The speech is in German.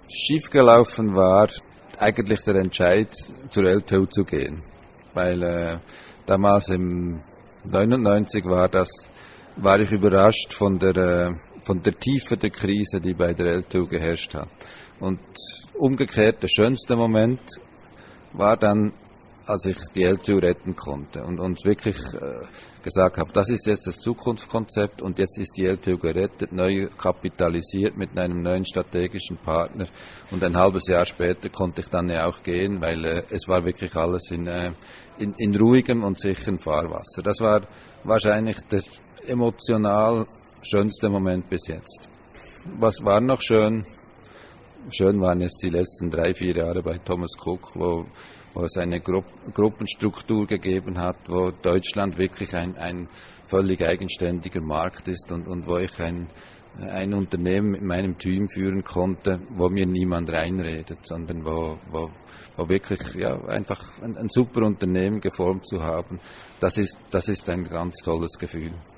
Schiefgelaufen war eigentlich der Entscheid, zur LTU zu gehen. Weil damals im 99 war ich überrascht von der Tiefe der Krise, die bei der LTU geherrscht hat. Und umgekehrt, der schönste Moment war dann, als ich die LTU retten konnte und wirklich gesagt habe, das ist jetzt das Zukunftskonzept und jetzt ist die LTU gerettet, neu kapitalisiert mit einem neuen strategischen Partner und ein halbes Jahr später konnte ich dann ja auch gehen, weil es war wirklich alles in ruhigem und sicherem Fahrwasser. Das war wahrscheinlich der emotional schönste Moment bis jetzt. Was war noch schön? Schön waren jetzt die letzten 3-4 Jahre bei Thomas Cook, wo es eine Gruppenstruktur gegeben hat, wo Deutschland wirklich ein völlig eigenständiger Markt ist und wo ich ein Unternehmen mit meinem Team führen konnte, wo mir niemand reinredet, sondern wo wirklich einfach ein super Unternehmen geformt zu haben, das ist ein ganz tolles Gefühl.